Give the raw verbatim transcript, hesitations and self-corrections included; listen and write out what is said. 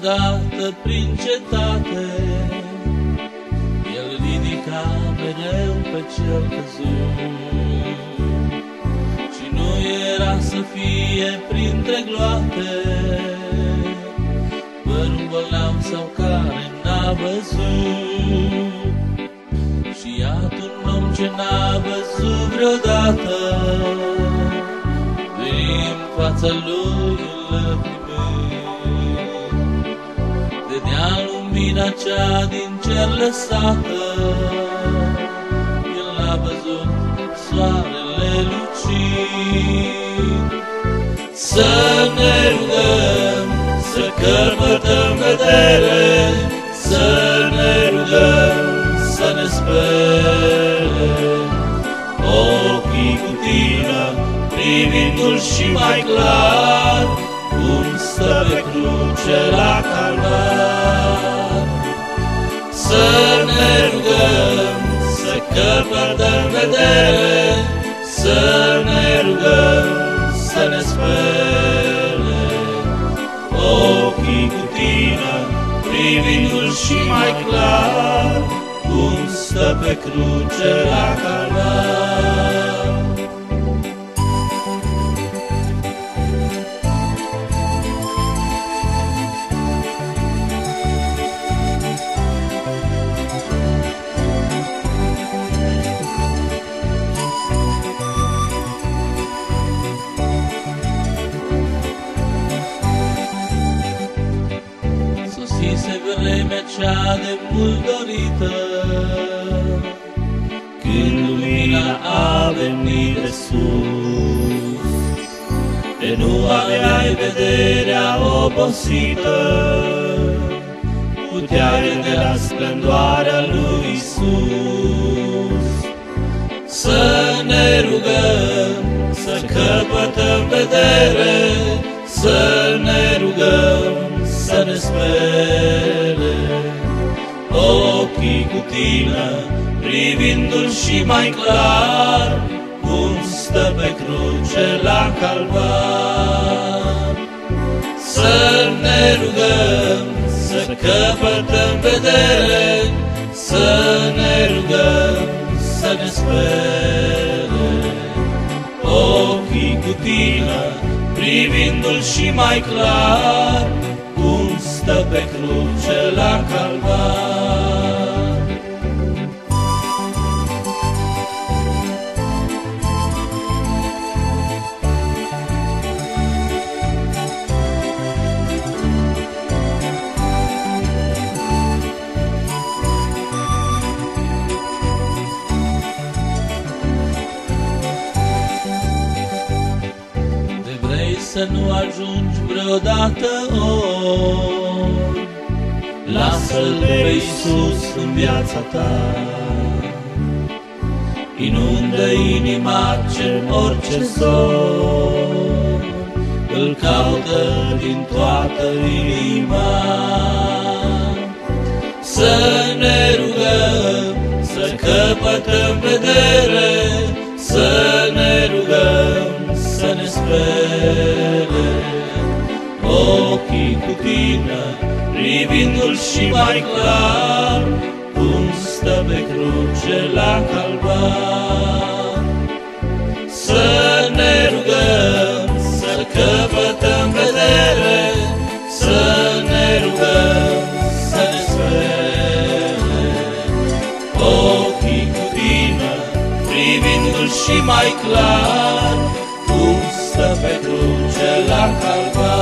odată prin cetate, El ridica mereu pe cel căzut. Și nu era să fie printre gloate vreun bolnav sau care n-a văzut. Și iată un om ce n-a văzut vreodată, din fața lui îl primit. Vedea lumina cea din cer lăsată, El a văzut soarele lucit. Să ne rugăm, să căpătăm vedere, să ne rugăm, să ne spere ochii cu tine, privindu-L și mai clar, cum stă pe cruce la Calvar. Să ne rugăm, să căpătăm vedere, să ne rugăm, să ne spere ochii cu tine, privindu-L și mai clar, cum stă pe cruce la Calvar. Sosise vremea cea de mult dorită, când lumina a venit de sus, de nu aveai vederea obosită, puteai vedea splendoarea lui Iisus. Să ne rugăm, să căpătăm vedere, să ne rugăm, să ne spere ochii cu tine, privindu-L și mai clar, cum stă pe cruce la Calvar. Să ne rugăm, să căpătăm vedere, să ne rugăm, să ne spere ochii cu tine, privindu-L și mai clar, cum stă pe cruce la Calvar. Să nu ajungi vreodată ori, lasă-L pe Iisus în viața ta. Inundă inima ce orice zor, Îl caută din toată inima. Să ne rugăm, să căpătăm vedere, să ne rugăm, să ne spere ochii cu tine, privindu-L și mai clar, cum stă pe cruce la Calvar. Să ne rugăm, să căpătăm vedere, să ne rugăm, să ne spere ochii cu tine, privindu-L și mai clar, cum stă pe cruce la Calvar.